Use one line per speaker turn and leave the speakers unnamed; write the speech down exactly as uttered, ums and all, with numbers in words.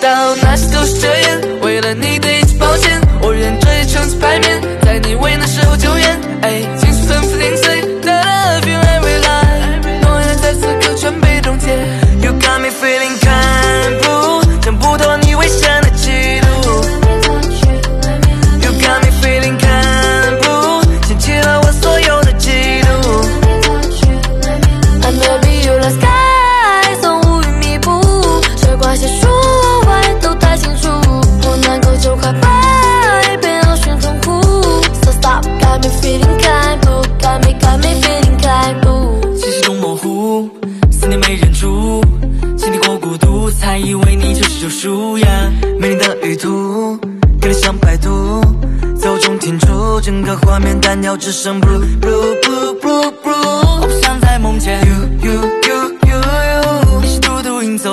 道那些都是遮掩，为了你对一切抱歉，我愿这一城市排面，在你为难时候救援。哎，情绪纷纷零碎的 love you every line， 诺言在此刻全被冻结。You got me feeling 看不挣不脱你危险的记录。You got me feeling 看不掀起了我所有的记录。I maybe you the sky， 从乌云密布，水挂些树外都太清楚，我难过就快拜，别让心痛苦。So stop got me feeling 看不 got me got me feeling 看不。
信息中模糊，思念没人住，经历过孤独，才以为你就是救赎呀。美丽的旅途，跟你像摆渡，走中停住，整个画面单调，只剩 blue blue blue blue blue。我不想再梦见 you you。